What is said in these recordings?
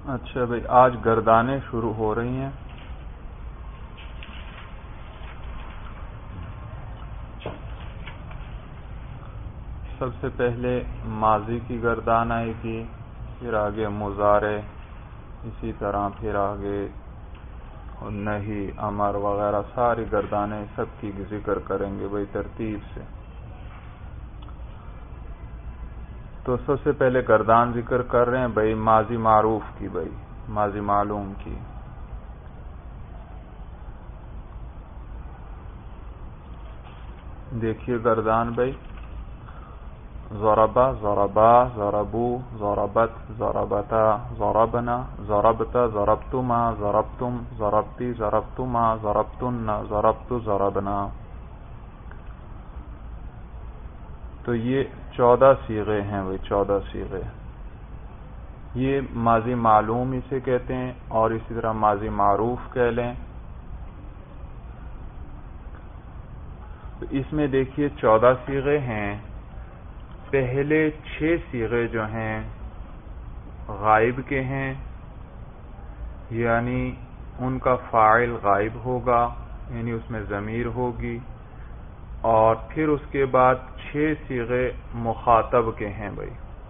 اچھا بھائی، آج گردانیں شروع ہو رہی ہیں۔ سب سے پہلے ماضی کی گردان آئے گی، پھر آگے مضارع، اسی طرح پھر آگے نہی، امر وغیرہ ساری گردانیں سب کی ذکر کریں گے بھائی ترتیب سے۔ تو سب سے پہلے گردان ذکر کر رہے ہیں بھائی ماضی معروف کی، بھائی ماضی معلوم کی۔ دیکھیے گردان بھائی، ضربا، ضربا، ضربو، ضربت، ضربتا، ضربنا، ضربتا، ضربتما، ضربتم، ضربتی، ضربتما، ضربتن، ضربت، ضربنا۔ تو یہ 14 صیغے ہیں بھائی، 14 صیغے۔ یہ ماضی معلوم اسے کہتے ہیں، اور اسی طرح ماضی معروف کہہ لیں۔ تو اس میں دیکھیے 14 صیغے ہیں۔ پہلے 6 صیغے جو ہیں غائب کے ہیں، یعنی ان کا فاعل غائب ہوگا، یعنی اس میں ضمیر ہوگی، اور پھر اس کے بعد 6 صیغے مخاطب کے ہیں بھائی۔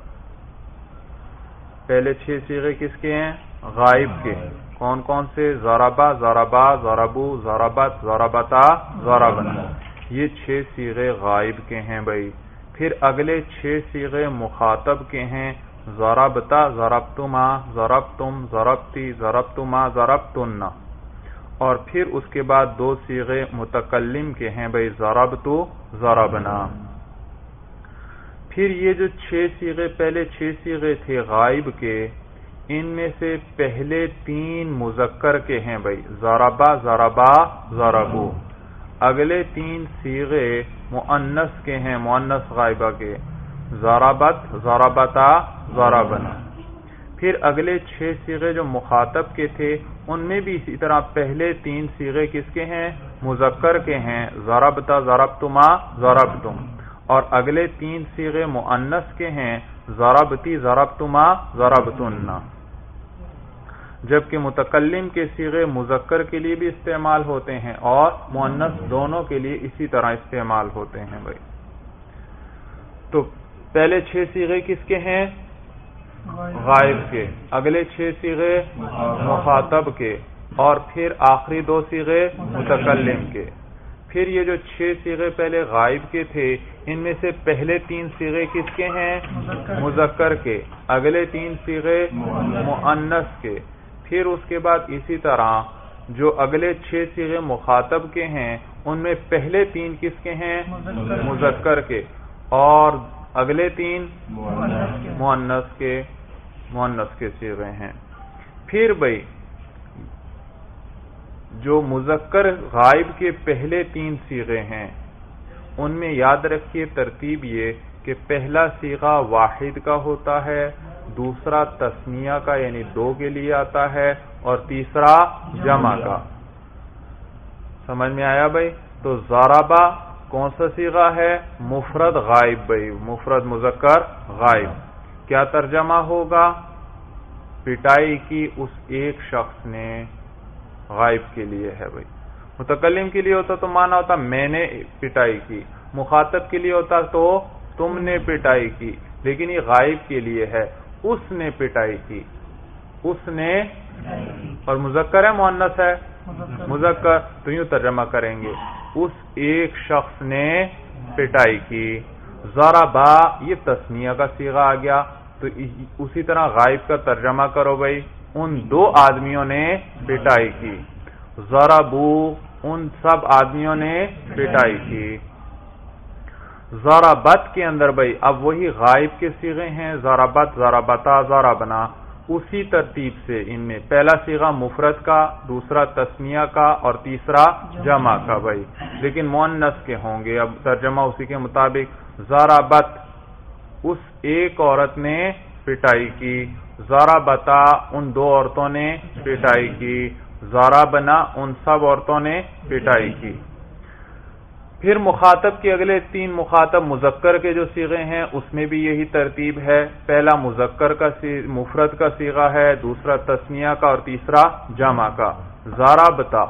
پہلے 6 صیغے کس کے ہیں؟ غائب کے۔ کون کون سے؟ ضربا، ضربا، ضربو، ضربت، ضربتا، ضربنا۔ یہ 6 صیغے غائب کے ہیں بھائی۔ پھر اگلے 6 صیغے مخاطب کے ہیں، ضربتا، ضربتما، ضربتم، ضربتی، ضربتما، ضربتن۔ اور پھر اس کے بعد 2 صیغے متکلم کے ہیں بھائی، ضربتو، ضربنا۔ پھر یہ جو 6 صیغے، پہلے 6 صیغے تھے غائب کے، ان میں سے پہلے 3 مذکر کے ہیں بھائی، ضربا، ضربا، ضربو۔ اگلے 3 صیغے مؤنث کے ہیں، مؤنث غائبہ کے، ضربت، ضربتا، ضربنا۔ پھر اگلے 6 صیغے جو مخاطب کے تھے، ان میں بھی اسی طرح پہلے 3 صیغے کس کے ہیں؟ مذکر کے ہیں، ضربتا، ضربتما، ضربتم۔ اور اگلے 3 صیغے مؤنث کے ہیں، ضربتی، ضربتما، ضربتن۔ جبکہ متکلم کے صیغے مذکر کے لیے بھی استعمال ہوتے ہیں اور مؤنث دونوں کے لیے اسی طرح استعمال ہوتے ہیں بھائی۔ تو پہلے 6 صیغے کس کے ہیں؟ غائب کے۔ اگلے 6 صیغے مخاطب کے، اور پھر آخری 2 صیغے متکلم کے۔ پھر یہ جو 6 صیغے پہلے غائب کے تھے، ان میں سے پہلے 3 صیغے کس کے ہیں؟ مذکر کے۔ اگلے 3 صیغے مؤنث کے۔ پھر اس کے بعد اسی طرح جو اگلے 6 صیغے مخاطب کے ہیں، ان میں پہلے 3 کس کے ہیں؟ مذکر کے، اور اگلے 3 مؤنث کے صیغے ہیں۔ پھر بھائی جو مذکر غائب کے پہلے 3 صیغے ہیں، ان میں یاد رکھیے ترتیب یہ کہ پہلا صیغہ واحد کا ہوتا ہے، دوسرا تثنیہ کا یعنی 2 کے لیے آتا ہے، اور تیسرا جمع کا۔ سمجھ میں آیا بھائی؟ تو ضربا کون سا صیغہ ہے؟ مفرد غائب بھائی، مفرد مذکر غائب۔ کیا ترجمہ ہوگا؟ پٹائی کی اس ایک شخص نے، غائب کے لیے ہے بھائی۔ متکلم کے لیے ہوتا تو معنی ہوتا میں نے پٹائی کی، مخاطب کے لیے ہوتا تو تم نے پٹائی کی، لیکن یہ غائب کے لیے ہے، اس نے پٹائی کی، اس نے، اور مذکر ہے مؤنث ہے؟ مذکر، تو یوں ترجمہ کریں گے، اس ایک شخص نے پٹائی کی۔ ضربا یہ تثنیہ کا صیغہ آ گیا، تو اسی طرح غائب کا ترجمہ کرو بھائی، ان 2 آدمیوں نے پٹائی کی۔ ضربو ان سب آدمیوں نے پٹائی کی۔ ضربت کے اندر بھائی اب وہی غائب کے صیغے ہیں، ضربت، ضربتا، ضربنا۔ اسی ترتیب سے ان میں پہلا صیغہ مفرد کا، دوسرا تثنیہ کا، اور تیسرا جمع کا بھائی، لیکن مؤنث کے ہوں گے۔ اب ترجمہ اسی کے مطابق، ضربت اس ایک عورت نے پٹائی کی، ضربتا ان 2 عورتوں نے پٹائی کی، ضربنا ان سب عورتوں نے پٹائی کی۔ پھر مخاطب کے اگلے 3 مخاطب مذکر کے جو صیغے ہیں اس میں بھی یہی ترتیب ہے. پہلا مذکر کا مفرد کا صیغہ ہے، دوسرا تثنیہ کا اور تیسرا جمع کا. ضربتا،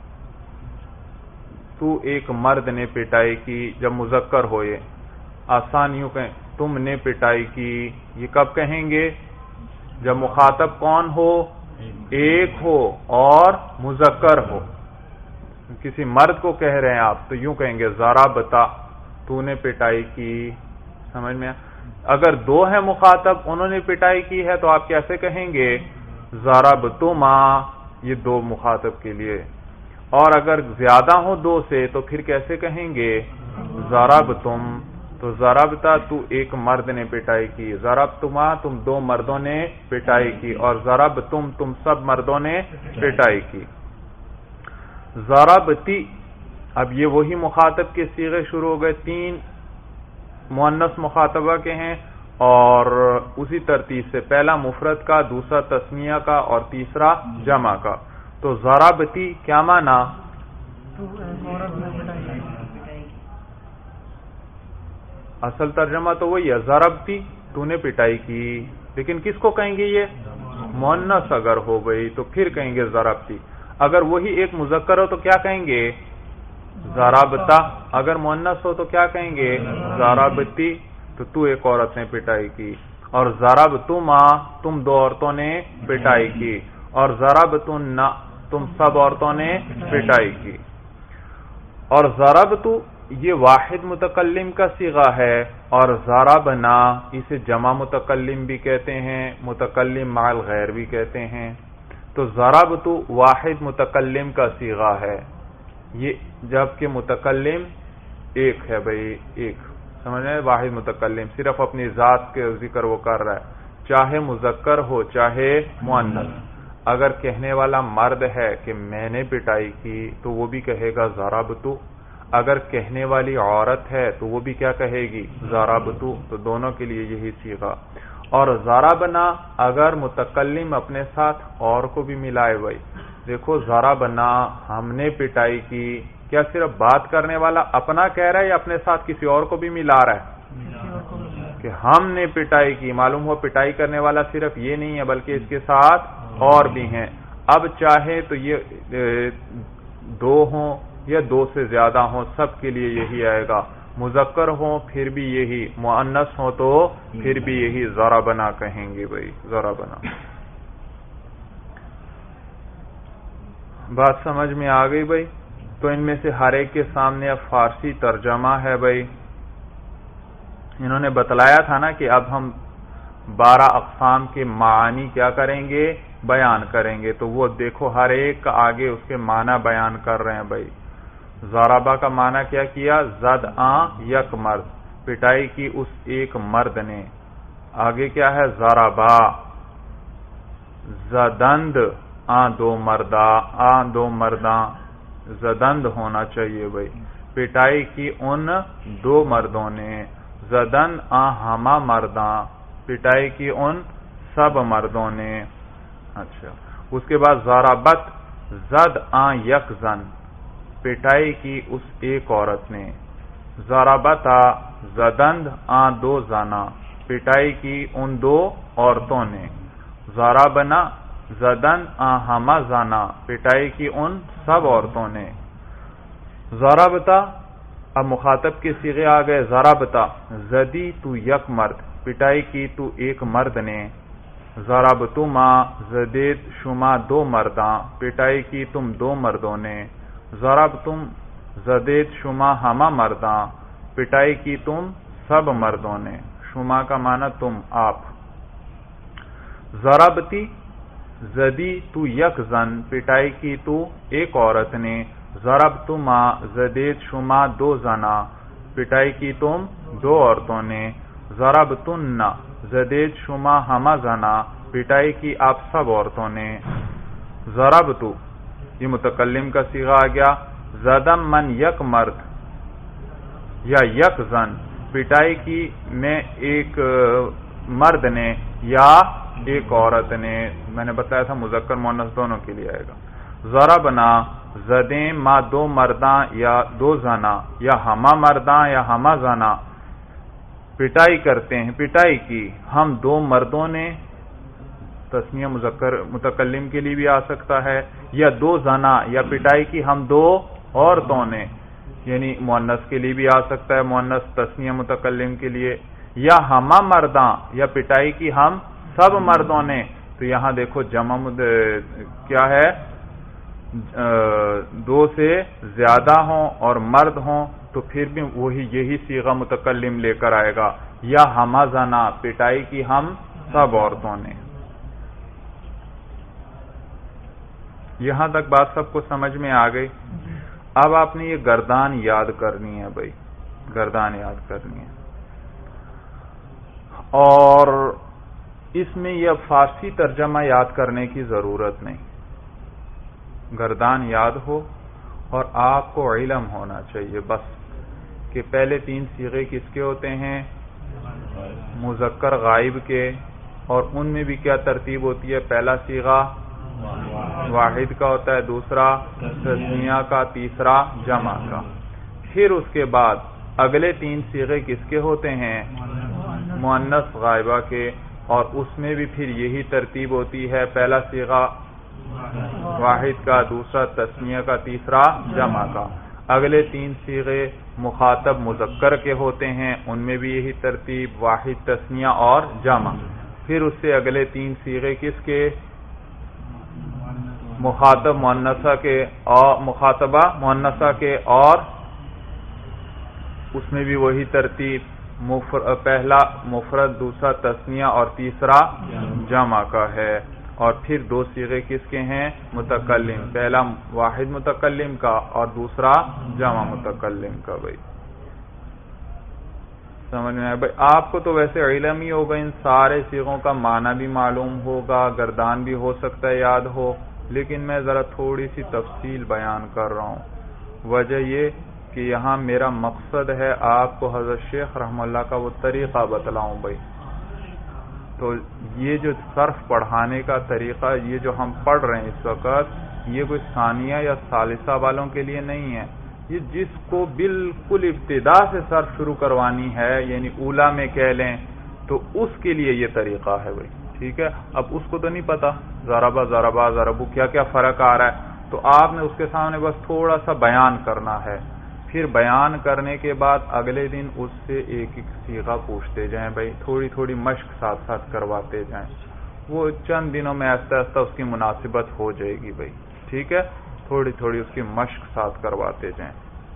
تو ایک مرد نے پٹائی کی. جب مذکر ہوئے آسان یوں کہیں تم نے پٹائی کی. یہ کب کہیں گے؟ جب مخاطب کون ہو؟ ایک ہو اور مذکر ہو. کسی مرد کو کہہ رہے ہیں آپ تو یوں کہیں گے ضربتا، تو نے پٹائی کی. سمجھ میں؟ اگر 2 ہیں مخاطب، انہوں نے پٹائی کی ہے تو آپ کیسے کہیں گے؟ ضربتما. یہ 2 مخاطب کے لیے. اور اگر زیادہ ہو 2 سے تو پھر کیسے کہیں گے؟ ضربتم. تو ضربتا، تو ایک مرد نے پٹائی کی. ضربتما، تم 2 مردوں نے پٹائی کی. اور ضربتم، تم سب مردوں نے پٹائی کی. ضربتی، اب یہ وہی مخاطب کے صیغے شروع ہو گئے. 3 مؤنث مخاطبہ کے ہیں اور اسی ترتیب سے پہلا مفرد کا، دوسرا تثنیہ کا اور تیسرا جمع کا. تو ضربتی کیا معنی؟ اصل ترجمہ تو وہی ہے، ضربتی، تو نے پٹائی کی. لیکن کس کو کہیں گے؟ یہ مؤنث اگر ہو گئی تو پھر کہیں گے ضربتی. اگر وہی ایک مذکر ہو تو کیا کہیں گے؟ ضربتا. اگر مؤنث ہو تو کیا کہیں گے؟ ضربتی. تو ایک عورت نے پٹائی کی. اور ضربتما، تم 2 عورتوں نے پٹائی کی. اور ضربتن، تم سب عورتوں نے پٹائی کی. اور ضربتو یہ واحد متکلم کا صیغہ ہے. اور ضربنا اسے جمع متکلم بھی کہتے ہیں، متکلم مع الغیر بھی کہتے ہیں. تو ضربتو واحد متکلم کا صیغہ ہے یہ، جبکہ متکلم ایک ہے بھائی، ایک. سمجھ رہے ہیں؟ واحد متکلم صرف اپنی ذات کے ذکر وہ کر رہا ہے، چاہے مذکر ہو چاہے مؤنث. اگر کہنے والا مرد ہے کہ میں نے پٹائی کی تو وہ بھی کہے گا ضربتو. اگر کہنے والی عورت ہے تو وہ بھی کیا کہے گی؟ ضربتو. تو دونوں کے لیے یہی صیغہ. اور ضربنا اگر متکلم اپنے ساتھ اور کو بھی ملائے بھائی. دیکھو ضربنا، ہم نے پٹائی کی، کیا صرف بات کرنے والا اپنا کہہ رہا ہے یا اپنے ساتھ کسی اور کو بھی ملا رہا ہے کہ ہم نے پٹائی کی؟ معلوم ہوا پٹائی کرنے والا صرف یہ نہیں ہے بلکہ اس کے ساتھ اور بھی ہیں. اب چاہے تو یہ 2 ہوں یا 2 سے زیادہ ہوں، سب کے لیے یہی آئے گا. مذکر ہوں پھر بھی یہی، مؤنث ہوں تو پھر بھی یہی ضربنا کہیں گے بھائی، ضربنا. بات سمجھ میں آ گئی بھائی؟ تو ان میں سے ہر ایک کے سامنے اب فارسی ترجمہ ہے بھائی. انہوں نے بتلایا تھا نا کہ اب ہم 12 اقسام کے معانی کیا کریں گے؟ بیان کریں گے. تو وہ دیکھو ہر ایک کا آگے اس کے معنی بیان کر رہے ہیں بھائی. ضربہ کا معنی کیا کیا؟ زد یک مرد، پٹائی کی اس ایک مرد نے. آگے کیا ہے؟ ضربا. زدند 2 مردہ، 2 مرداں، زدند ہونا چاہیے بھائی. پٹائی کی ان 2 مردوں نے. زدن ہما مرداں، پٹائی کی ان سب مردوں نے. اچھا، اس کے بعد ضربت زد یک زن، پٹائی کی اس ایک عورت نے. ضربتا زدند 2 زنا، پٹائی کی ان 2 عورتوں نے. ضربنا زدن ہما زنا، پٹائی کی ان سب عورتوں نے. ضربتا، اب مخاطب کے صیغے آ گئے. ضربتا زدی تو یک مرد، پٹائی کی تو ایک مرد نے. ضربتما زدید شما 2 مرداں، پٹائی کی تم 2 مردوں نے. ضربتم زدید شما ہما مرداں، پٹائی کی تم سب مردوں نے. شما کا معنی تم، آپ. ضربتی زدی تو یک زن، پٹائی کی تو ایک عورت نے. ضربتما زدید شما 2 زنا، پٹائی کی تم 2 عورتوں نے. ضربتن زدید شما ہما زنا، پٹائی کی آپ سب عورتوں نے. ضربتو یہ متکلم کا صیغہ آ گیا. زدم من یک مرد یا یک زن، پٹائی کی میں ایک مرد نے یا ایک عورت نے. میں نے بتایا تھا مذکر مؤنث دونوں کے لیے آئے گا. ضربنا زدیں ما دو مرداں یا دو زنا یا ہما مرداں یا ہما زنا پٹائی کرتے ہیں، پٹائی کی، ہم دو مردوں نے، تسنیہ مذکر متکلم کے لیے بھی آ سکتا ہے، یا دو زنا یا پٹائی کی ہم دو عورتوں نے، یعنی مؤنث کے لیے بھی آ سکتا ہے، مؤنث تسنیہ متکلم کے لیے، یا ہما مرداں یا پٹائی کی ہم سب مردوں نے. تو یہاں دیکھو جمع کیا ہے، دو سے زیادہ ہوں اور مرد ہوں تو پھر بھی وہی یہی صیغہ متکلم لے کر آئے گا، یا ہما زنا پٹائی کی ہم سب عورتوں نے. یہاں تک بات سب کو سمجھ میں آ گئی. اب آپ نے یہ گردان یاد کرنی ہے بھائی، گردان یاد کرنی ہے، اور اس میں یہ فارسی ترجمہ یاد کرنے کی ضرورت نہیں. گردان یاد ہو اور آپ کو علم ہونا چاہیے بس کہ پہلے تین صیغے کس کے ہوتے ہیں، مذکر غائب کے، اور ان میں بھی کیا ترتیب ہوتی ہے، پہلا صیغہ واحد کا ہوتا ہے، دوسرا تثنیہ کا، تیسرا جمع کا. پھر اس کے بعد اگلے تین صیغے کس کے ہوتے ہیں، مؤنث غائبہ کے، اور اس میں بھی پھر یہی ترتیب ہوتی ہے، پہلا صیغہ واحد کا، دوسرا تثنیہ کا، تیسرا جمع کا. اگلے تین صیغے مخاطب مذکر کے ہوتے ہیں، ان میں بھی یہی ترتیب، واحد، تثنیہ اور جمع. پھر اس سے اگلے تین صیغے کس کے، مخاطب مؤنثہ کے اور مخاطبہ مؤنثہ کے، اور اس میں بھی وہی ترتیب، پہلا مفرد، دوسرا تثنیہ اور تیسرا جمع کا ہے. اور پھر دو صیغے کس کے ہیں، متکلم، پہلا واحد متکلم کا اور دوسرا جمع متکلم کا. بھائی سمجھ میں آیا؟ بھائی آپ کو تو ویسے علم ہی ہوگا، ان سارے صیغوں کا معنی بھی معلوم ہوگا، گردان بھی ہو سکتا ہے یاد ہو، لیکن میں ذرا تھوڑی سی تفصیل بیان کر رہا ہوں. وجہ یہ کہ یہاں میرا مقصد ہے آپ کو حضرت شیخ رحمہ اللہ کا وہ طریقہ بتلاؤں. بھائی تو یہ جو صرف پڑھانے کا طریقہ، یہ جو ہم پڑھ رہے ہیں اس وقت، یہ کوئی ثانیہ یا ثالثہ والوں کے لیے نہیں ہے. یہ جس کو بالکل ابتدا سے صرف شروع کروانی ہے، یعنی اولا میں کہہ لیں، تو اس کے لیے یہ طریقہ ہے. بھائی ٹھیک ہے. اب اس کو تو نہیں پتا ضربہ ضربہ ضربو کیا کیا فرق آ رہا ہے، تو آپ نے اس کے سامنے بس تھوڑا سا بیان کرنا ہے. پھر بیان کرنے کے بعد اگلے دن اس سے ایک ایک صیغہ پوچھتے جائیں. بھائی تھوڑی تھوڑی مشق ساتھ ساتھ کرواتے جائیں، وہ چند دنوں میں آہستہ آہستہ اس کی مناسبت ہو جائے گی. بھائی ٹھیک ہے، تھوڑی تھوڑی اس کی مشق ساتھ کرواتے جائیں.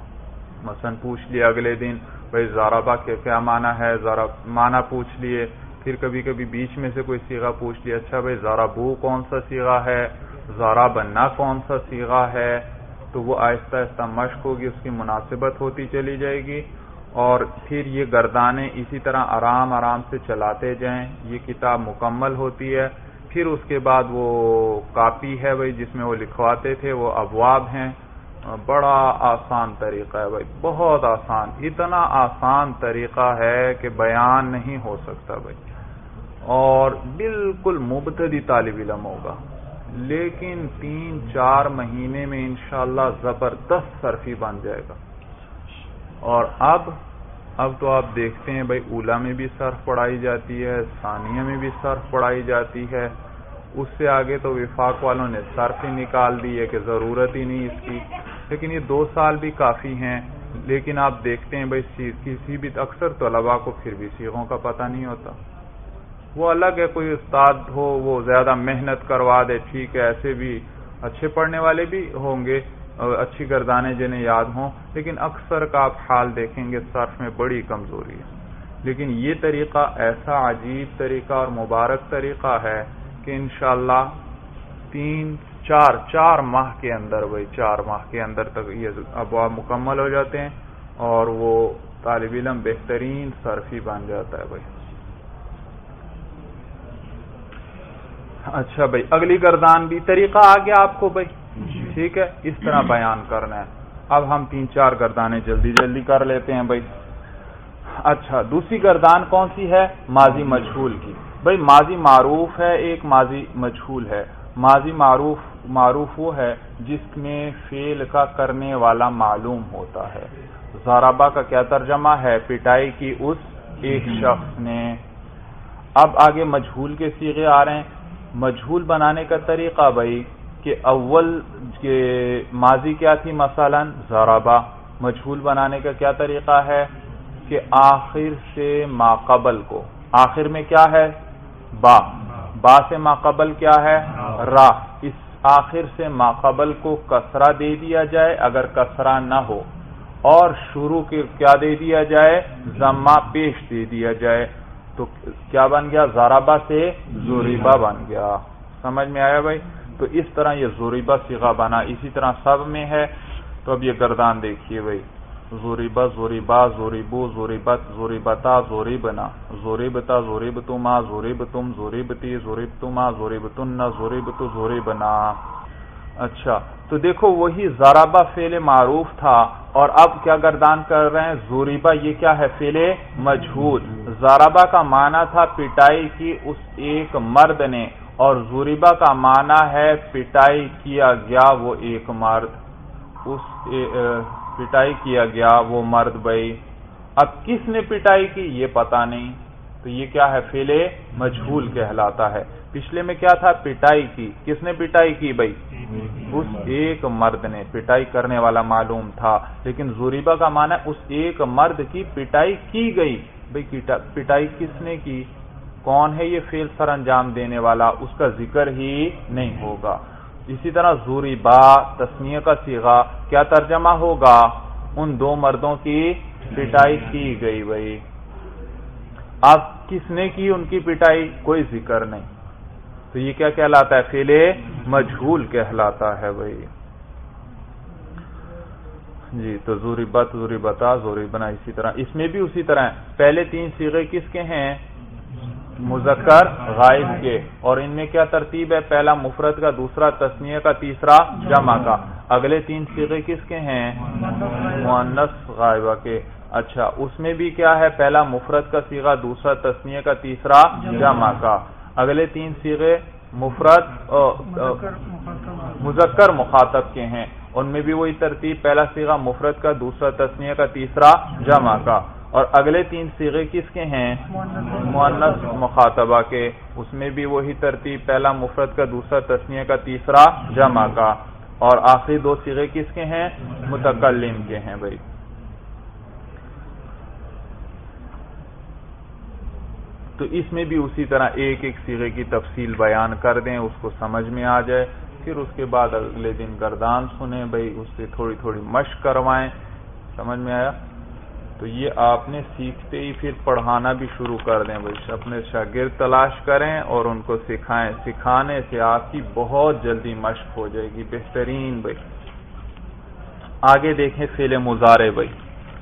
مثلا پوچھ لیا اگلے دن بھائی ضربہ کے کیا معنی ہے، معنی پوچھ لیے. پھر کبھی کبھی بیچ میں سے کوئی صیغہ پوچھ لیا، اچھا بھائی ضربو کون سا صیغہ ہے، ضربنا کون سا صیغہ ہے. تو وہ آہستہ آہستہ مشق ہوگی، اس کی مناسبت ہوتی چلی جائے گی. اور پھر یہ گردانیں اسی طرح آرام آرام سے چلاتے جائیں. یہ کتاب مکمل ہوتی ہے. پھر اس کے بعد وہ کاپی ہے بھائی جس میں وہ لکھواتے تھے، وہ ابواب ہیں. بڑا آسان طریقہ ہے بھائی، بہت آسان، اتنا آسان طریقہ ہے کہ بیان نہیں ہو سکتا بھائی. اور بالکل مبتدی طالب علم ہوگا، لیکن 3-4 مہینے میں انشاءاللہ زبردست صرفی بن جائے گا. اور اب تو آپ دیکھتے ہیں بھائی اولا میں بھی صرف پڑھائی جاتی ہے، ثانیہ میں بھی صرف پڑھائی جاتی ہے. اس سے آگے تو وفاق والوں نے صرف ہی نکال دی ہے کہ ضرورت ہی نہیں اس کی. لیکن یہ 2 سال بھی کافی ہیں. لیکن آپ دیکھتے ہیں بھائی کسی بھی اکثر طلباء کو پھر بھی صیغوں کا پتہ نہیں ہوتا. وہ الگ ہے، کوئی استاد ہو وہ زیادہ محنت کروا دے، ٹھیک ہے، ایسے بھی اچھے پڑھنے والے بھی ہوں گے، اچھی گردانیں جنہیں یاد ہوں، لیکن اکثر کا آپ حال دیکھیں گے صرف میں بڑی کمزوری ہے. لیکن یہ طریقہ ایسا عجیب طریقہ اور مبارک طریقہ ہے کہ انشاءاللہ 3-4 ماہ کے اندر، بھائی 4 ماہ کے اندر تک یہ ابواب مکمل ہو جاتے ہیں اور وہ طالب علم بہترین صرفی بن جاتا ہے بھائی. اچھا بھائی اگلی گردان بھی طریقہ آ گیا آپ کو بھائی، ٹھیک ہے، اس طرح بیان کرنا ہے. اب ہم 3-4 گردانیں جلدی جلدی کر لیتے ہیں بھائی. اچھا دوسری گردان کون سی ہے، ماضی مجہول کی. بھائی ماضی معروف ہے، ایک ماضی مجہول ہے. ماضی معروف معروف وہ ہے جس میں فعل کا کرنے والا معلوم ہوتا ہے. ضربہ کا کیا ترجمہ ہے؟ پٹائی کی اس ایک شخص نے. اب آگے مجہول کے صیغے آ رہے ہیں. مجہول بنانے کا طریقہ بھائی کہ اول کے ماضی کیا تھی؟ مثلا ضربہ. مجہول بنانے کا کیا طریقہ ہے کہ آخر سے ماقبل کو، آخر میں کیا ہے؟ با سے ماقبل کیا ہے؟ را. اس آخر سے ماقبل کو کسرہ دے دیا جائے اگر کسرہ نہ ہو، اور شروع کے کیا دے دیا جائے؟ ضمہ پیش دے دیا جائے. تو کیا بن گیا؟ ضربہ سے ضربہ بن گیا. سمجھ میں آیا بھائی؟ تو اس طرح یہ ضربہ صیغہ بنا. اسی طرح سب میں ہے. تو اب یہ گردان دیکھیے بھائی، ضربہ ضربا ضربو ضربت ضربتا ضربنا ضربتا ضربتما ضربتم ضربتی ضربتما ضربتن ضربت ضربنا. اچھا تو دیکھو وہی ضربہ فعل معروف تھا اور اب کیا گردان کر رہے ہیں؟ ضربہ. یہ کیا ہے؟ فعل مجہول. ضربہ کا معنی تھا پٹائی کی اس ایک مرد نے، اور ضربہ کا معنی ہے پٹائی کیا گیا وہ ایک مرد. اس پٹائی کیا گیا وہ مرد بھائی. اب کس نے پٹائی کی یہ پتا نہیں، تو یہ کیا ہے؟ فعل مجہول کہلاتا ہے. پچھلے میں کیا تھا؟ پٹائی کی. کس نے پٹائی کی بھائی؟ اس ایک مرد نے. پٹائی کرنے والا معلوم تھا، لیکن ضربہ کا معنی اس ایک مرد کی پٹائی کی گئی. بھائی پٹائی کس نے کی؟ کون ہے یہ فعل سر انجام دینے والا؟ اس کا ذکر ہی نہیں ہوگا. اسی طرح ضربا تثنیہ کا صیغہ کیا ترجمہ ہوگا؟ ان دو مردوں کی پٹائی کی گئی بھائی. اب کس نے کی ان کی پٹائی؟ کوئی ذکر نہیں. تو یہ کیا کہلاتا ہے؟ فعل مجہول کہلاتا ہے بھائی. جی تو ضربت ضربتا ضربنا. اسی طرح اس میں بھی اسی طرح ہے. پہلے تین صیغے کس کے ہیں؟ مذکر غائب کے. اور ان میں کیا ترتیب ہے؟ پہلا مفرد کا، دوسرا تثنیہ کا، تیسرا جمع کا. اگلے تین صیغے کس کے ہیں؟ مؤنث غائبہ کے. اچھا اس میں بھی کیا ہے؟ پہلا مفرد کا صیغہ، دوسرا تثنیہ کا، تیسرا جمع کا. اگلے تین صیغے مفرد مذکر مخاطب کے ہیں. ان میں بھی وہی ترتیب، پہلا صیغہ مفرد کا، دوسرا تثنیہ کا، تیسرا جمع کا. اور اگلے تین صیغے کس کے ہیں؟ مؤنث مخاطبہ کے. اس میں بھی وہی ترتیب، پہلا مفرد کا، دوسرا تثنیہ کا، تیسرا جمع کا. اور آخری دو صیغے کس کے ہیں؟ متکلم کے ہیں بھائی. تو اس میں بھی اسی طرح ایک ایک صیغے کی تفصیل بیان کر دیں، اس کو سمجھ میں آ جائے. پھر اس کے بعد اگلے دن گردان سنیں بھائی، اس سے تھوڑی تھوڑی مشق کروائیں. سمجھ میں آیا؟ تو یہ آپ نے سیکھتے ہی پھر پڑھانا بھی شروع کر دیں بھائی. اپنے شاگرد تلاش کریں اور ان کو سکھائیں. سکھانے سے آپ کی بہت جلدی مشق ہو جائے گی. بہترین بھائی. آگے دیکھیں فعل مضارع بھائی.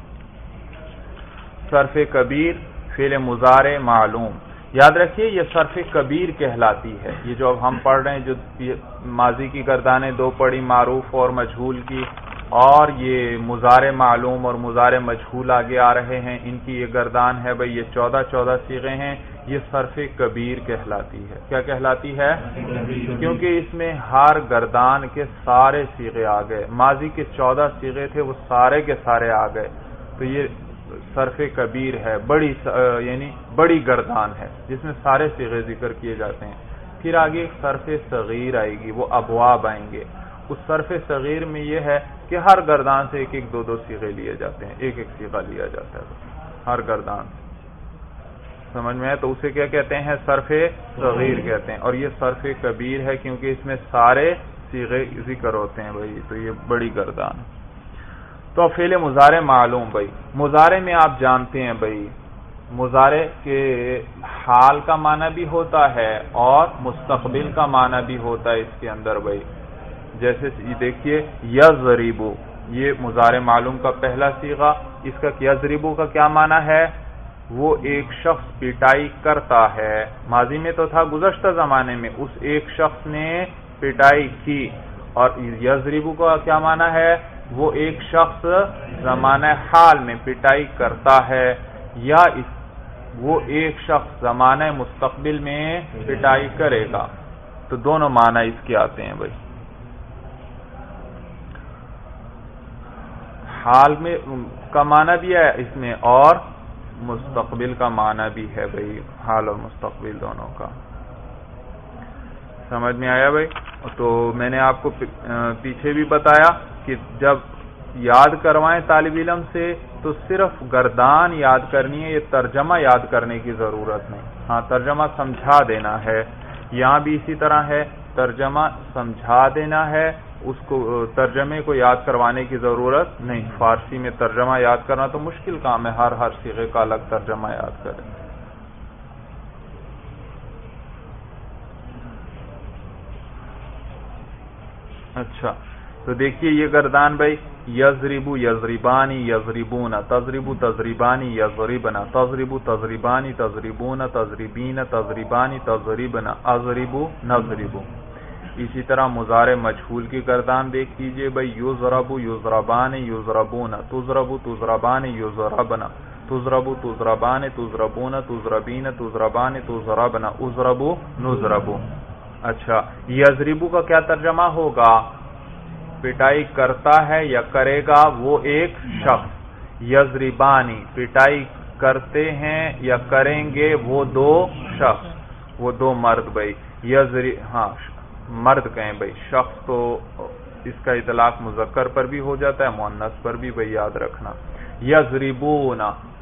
صرف کبیر فعل مضارع معلوم. یاد رکھیے یہ صرف کبیر کہلاتی ہے. یہ جو اب ہم پڑھ رہے ہیں، جو ماضی کی گردانیں دو پڑھی، معروف اور مجہول کی، اور یہ مضارع معلوم اور مضارع مجہول آگے آ رہے ہیں، ان کی یہ گردان ہے بھائی. یہ 14 صیغے ہیں. یہ صرف کبیر کہلاتی ہے. کیا کہلاتی ہے؟ کیونکہ اس میں ہر گردان کے سارے صیغے آ گئے. ماضی کے 14 صیغے تھے، وہ سارے کے سارے آ گئے. تو یہ صرف کبیر ہے، بڑی یعنی بڑی گردان ہے جس میں سارے صیغے ذکر کیے جاتے ہیں. پھر آگے صرف صغیر آئے گی، وہ ابواب آئیں گے. اس صرف صغیر میں یہ ہے کہ ہر گردان سے ایک ایک دو صیغے لیے جاتے ہیں، ایک ایک صیغہ لیا جاتا ہے ہر گردان سے. سمجھ میں ہے؟ تو اسے کیا کہتے ہیں؟ صرف صغیر کہتے ہیں. اور یہ صرف کبیر ہے کیونکہ اس میں سارے صیغے ذکر ہوتے ہیں بھائی. تو یہ بڑی گردان. تو فعل مضارع معلوم بھائی. مضارع میں آپ جانتے ہیں بھائی، مضارع کے حال کا معنی بھی ہوتا ہے اور مستقبل کا معنی بھی ہوتا ہے اس کے اندر بھائی. جیسے دیکھیے یضربو، یہ مضارع معلوم کا پہلا صیغہ. اس کا یضربو کا کیا معنی ہے؟ وہ ایک شخص پٹائی کرتا ہے. ماضی میں تو تھا گزشتہ زمانے میں، اس ایک شخص نے پٹائی کی. اور یضربو کا کیا معنی ہے؟ وہ ایک شخص زمانہ حال میں پٹائی کرتا ہے، یا وہ ایک شخص زمانہ مستقبل میں پٹائی کرے گا. تو دونوں معنی اس کے آتے ہیں بھائی. حال میں کا معنی بھی ہے اس میں اور مستقبل کا معنی بھی ہے بھائی، حال اور مستقبل دونوں کا. سمجھ میں آیا بھائی؟ تو میں نے آپ کو پیچھے بھی بتایا کہ جب یاد کروائیں طالب علم سے تو صرف گردان یاد کرنی ہے، یہ ترجمہ یاد کرنے کی ضرورت نہیں. ہاں ترجمہ سمجھا دینا ہے، یہاں بھی اسی طرح ہے، ترجمہ سمجھا دینا ہے، اس کو ترجمے کو یاد کروانے کی ضرورت نہیں. فارسی میں ترجمہ یاد کرنا تو مشکل کام ہے، ہر صیغے کا الگ ترجمہ یاد کریں. اچھا تو دیکھیے یہ گردان بھائی، یضربو یضربانی یضربون، تضربو تضربانی یضربنا، تضربو تضربانی تضربون، تضربین تضربانی تضربنا، اضربو نضربو. اسی طرح مضارع مجہول کی گردان دیکھ لیجئے بھائی، یضربو یضربان یضربون، تضربو تضربان یضربنا، تضربو تضربان تضربون، تضربین تضربان تضربنا، اضربو نضربو. اچھا یضربو کا کیا ترجمہ ہوگا؟ پٹائی کرتا ہے یا کرے گا وہ ایک شخص. یضربانی پٹائی کرتے ہیں یا کریں گے وہ دو شخص، وہ دو مرد بھائی. ہاں مرد کہیں بھائی، شخص تو اس کا اطلاق مذکر پر بھی ہو جاتا ہے، مؤنث پر بھی بھائی یاد رکھنا. یضربون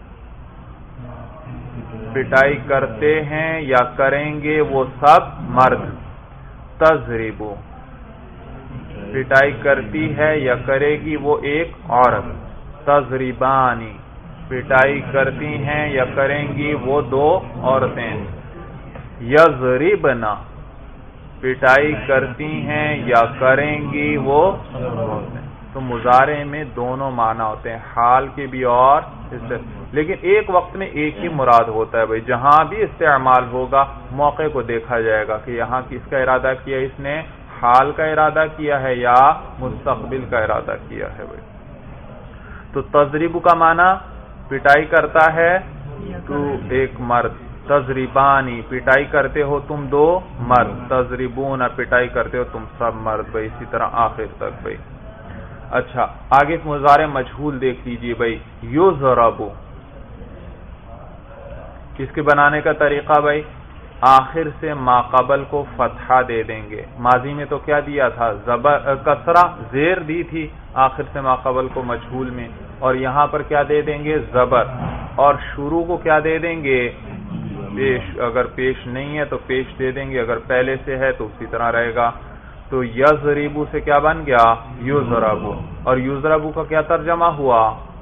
پٹائی کرتے ہیں یا کریں گے وہ سب مرد. تضربو پٹائی کرتی ہے یا کرے گی وہ ایک عورت. تضربانی پٹائی کرتی ہیں یا کریں گی وہ دو عورتیں. یضربنا پٹائی کرتی ہیں یا کریں گی وہ عورتیں. تو مضارع میں دونوں معنی ہوتے ہیں، حال کے بھی اور لیکن ایک وقت میں ایک ہی مراد ہوتا ہے بھائی. جہاں بھی استعمال ہوگا موقع کو دیکھا جائے گا کہ یہاں کس کا ارادہ کیا، اس نے حال کا ارادہ کیا ہے یا مستقبل کا ارادہ کیا ہے بھائی. تو تضرب کا معنی پٹائی کرتا ہے تو ایک مرد. تضربانی پٹائی کرتے ہو تم دو مرد. تضربون پٹائی کرتے ہو تم سب مرد بھائی، اسی طرح آخر تک بھائی. اچھا آگے مضارع مجہول دیکھ لیجئے بھائی. یضربو کس کے بنانے کا طریقہ بھائی؟ آخر سے ما قبل کو فتحہ دے دیں گے. ماضی میں تو کیا دیا تھا؟ کسرہ زیر دی تھی آخر سے ما قبل کو مجہول میں، اور یہاں پر کیا دے دیں گے؟ زبر. اور شروع کو کیا دے دیں گے؟ پیش. اگر پیش نہیں ہے تو پیش دے دیں گے، اگر پہلے سے ہے تو اسی طرح رہے گا. تو یضربو سے کیا بن گیا؟ یضربو. اور یضربو کا کیا ترجمہ ہوا؟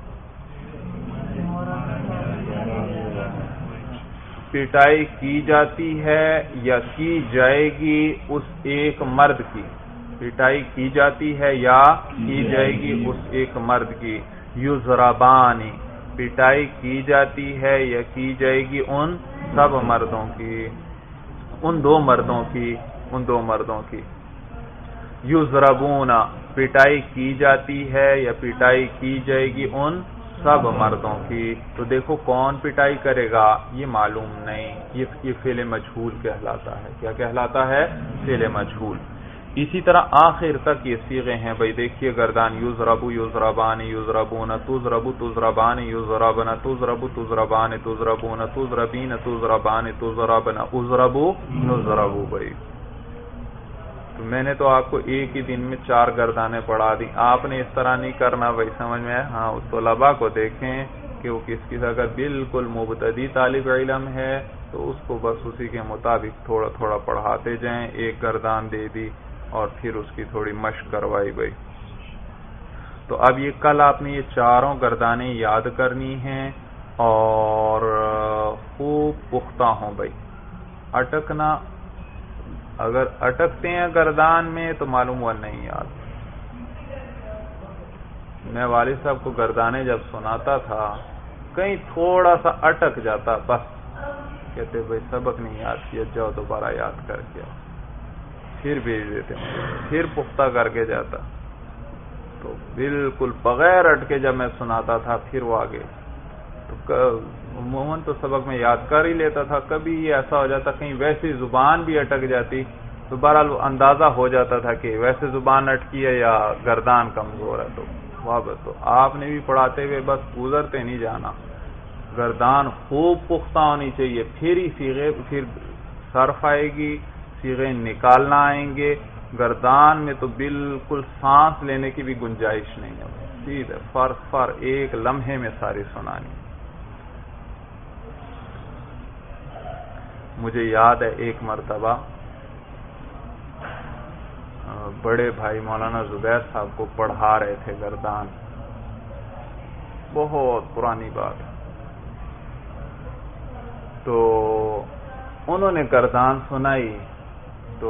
پٹائی کی جاتی ہے یا کی جائے گی اس ایک مرد کی. پٹائی کی جاتی ہے یا کی جائے گی اس ایک مرد کی. یضربانی پٹائی کی جاتی ہے یا کی جائے گی ان سب مردوں کی، ان دو مردوں کی، ان دو مردوں کی. یضربون پٹائی کی جاتی ہے یا پٹائی کی جائے گی ان سب مردوں کی. تو دیکھو کون پٹائی کرے گا یہ معلوم نہیں، یہ فعل مجہول کہلاتا ہے. کیا کہلاتا ہے؟ فعل مجہول. اسی طرح آخر تک یہ صیغے ہیں بھائی. دیکھیے گردان یضربو یضربان یضربون، تضربو تضربان یضربن، تضربو تضربان تضربون، تضربین تضربان تضربن، اضربو نضربو بھائی. تو میں نے تو آپ کو ایک ہی دن میں 4 گردانیں پڑھا دی. آپ نے اس طرح نہیں کرنا بھائی، سمجھ میں. ہاں اس طلباء کو دیکھیں کہ وہ کس کی اگر بالکل مبتدی طالب علم ہے تو اس کو بس اسی کے مطابق تھوڑا تھوڑا پڑھاتے جائیں. ایک گردان دے دی اور پھر اس کی تھوڑی مشق کروائی بھائی. تو اب یہ کل آپ نے یہ 4 گردانیں یاد کرنی ہیں اور خوب پختہ ہوں بھائی. اٹکنا، اگر اٹکتے ہیں گردان میں تو معلوم ہوا نہیں یاد. میں والد صاحب کو گردانے جب سناتا تھا کہیں تھوڑا سا اٹک جاتا، بس کہتے بھائی سبق نہیں یاد کیا، جاؤ دوبارہ یاد کر کے پھر بھیج دیتے، پھر پختہ کر کے جاتا. تو بالکل بغیر اٹکے جب میں سناتا تھا پھر وہ آگے. تو عموماً تو سبق میں یاد کر ہی لیتا تھا، کبھی یہ ایسا ہو جاتا کہیں ویسی زبان بھی اٹک جاتی تو بہرحال اندازہ ہو جاتا تھا کہ ویسے زبان اٹکی ہے یا گردان کمزور ہے. تو واہ تو آپ نے بھی پڑھاتے ہوئے بس گزرتے نہیں جانا، گردان خوب پختہ ہونی چاہیے، پھر ہی صیغے، پھر صرف آئے گی، صیغے نکالنا آئیں گے۔ گردان میں تو بالکل سانس لینے کی بھی گنجائش نہیں ہے، سیدھے فر ایک لمحے میں ساری سنانی۔ مجھے یاد ہے ایک مرتبہ بڑے بھائی مولانا زبیر صاحب کو پڑھا رہے تھے گردان، بہت پرانی بات، تو انہوں نے گردان سنائی تو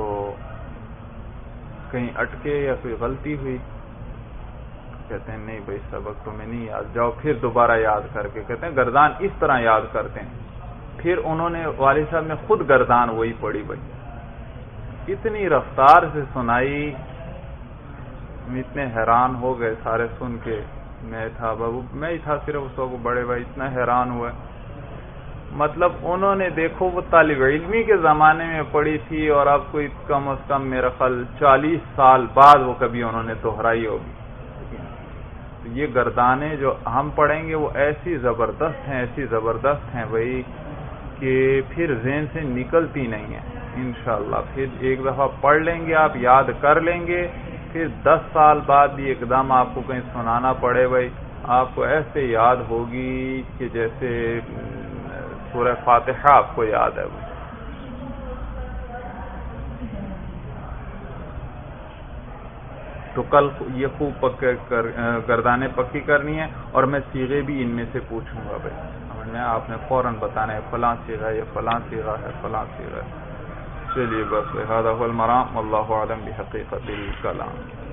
کہیں اٹکے یا کوئی غلطی ہوئی، کہتے ہیں نہیں بھائی سبق تو میں نہیں یاد، جاؤ پھر دوبارہ یاد کر کے، کہتے ہیں گردان اس طرح یاد کرتے ہیں۔ پھر انہوں نے والد صاحب نے خود گردان وہی پڑھی بھائی، اتنی رفتار سے سنائی، اتنے حیران ہو گئے سارے سن کے، میں ہی تھا صرف اس وقت، بڑے بھائی اتنا حیران ہوئے، مطلب انہوں نے دیکھو وہ طالب علمی کے زمانے میں پڑھی تھی اور اب کوئی کم از کم میرا خیال 40 سال بعد وہ کبھی انہوں نے دہرائی ہوگی۔ یہ گردانیں جو ہم پڑھیں گے وہ ایسی زبردست ہیں بھائی کہ پھر ذہن سے نکلتی نہیں ہیں انشاءاللہ۔ پھر ایک دفعہ پڑھ لیں گے آپ، یاد کر لیں گے، پھر 10 سال بعد بھی ایک دم آپ کو کہیں سنانا پڑے بھائی، آپ کو ایسے یاد ہوگی کہ جیسے سورہ فاتحہ آپ کو یاد ہے۔ تو کل یہ خوب گردانیں پکی کرنی ہے، اور میں صیغے بھی ان میں سے پوچھوں گا بھائی، سمجھ میں آپ نے فوراً بتانا ہے فلاں صیغہ ہے، یہ فلاں صیغہ ہے، فلاں صیغہ ہے۔ چلیے بس هذا هو المرام، واللہ اعلم بحقیقت الکلام۔